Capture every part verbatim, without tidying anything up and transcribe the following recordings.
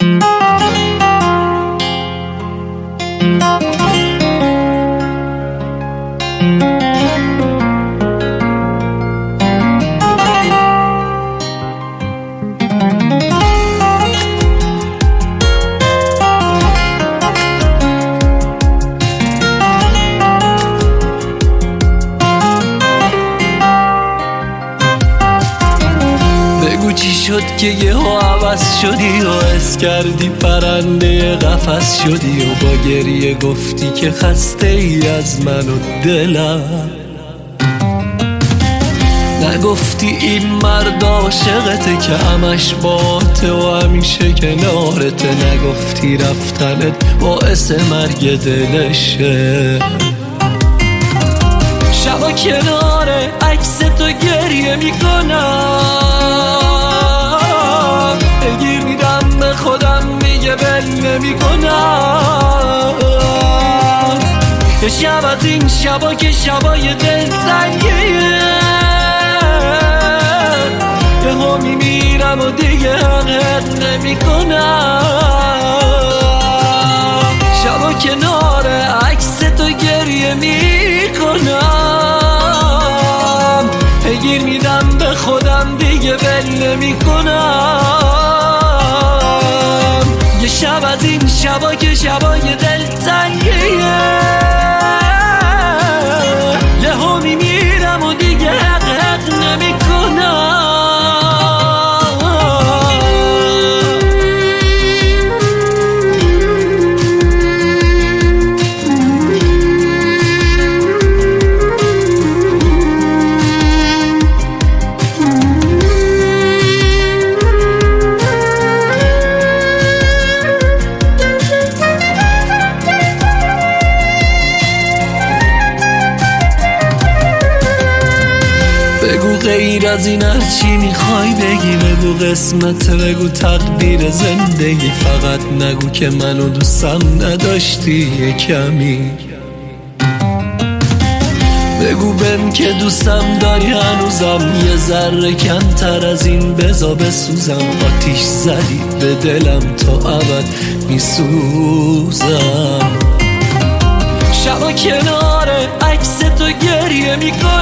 چی شد که یه ها عوض شدی و حس کردی پرنده قفس شدی و با گریه گفتی که خسته ای از من و دلم. نگفتی این مرد عاشقته که همش باته و همیشه کنارته. نگفتی رفتنت باعث مرگ دلشه. شبا کنار عکس تو گریه میکنم، بگیر میدم به خودم میگه بل نمی کنم. شب از این شبا که شبای دلتنگیه، یه ها میمیرم و دیگه حقیقت نمی کنم. شبا کنار عکس تو گریه میکنم، بگیر میدم به خودم دیگه بل نمی کنم. یه شب از این شبا که شبای دلتنگیه، یه ها میمیرم و دیگه حق حق نمی کنم. بگو غیر از این هرچی میخوای بگی، بگو قسمت، بگو تقدیر زندگی. فقط نگو که منو دوستم نداشتی یه کمی. بگو بهم که دوستم داری هنوزم، یه ذره کمتر از این بزا بسوزم. آتیش زدی به دلم تا ابد میسوزم. شبا کنار عکس تو گریه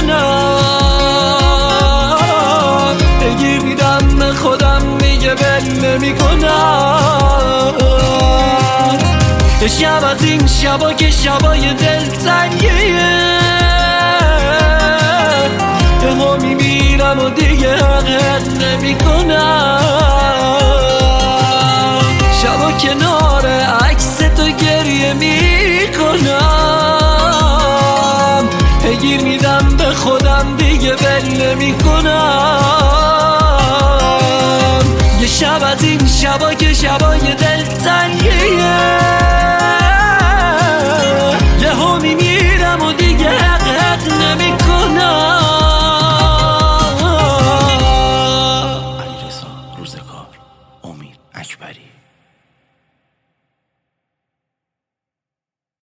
میکنم، بگیر میدم به خودم میگه بل نمی کنم. شب از این شبا که شبای دلتنگیه، یه ها میمیرم و دیگه حقیقت نمی کنم. شبا کنار عکس تو گریه میکنم، بگیر میدم به خودم دیگه بل نمی کنم. یه شب از این شبا که شبای دلتنگیه،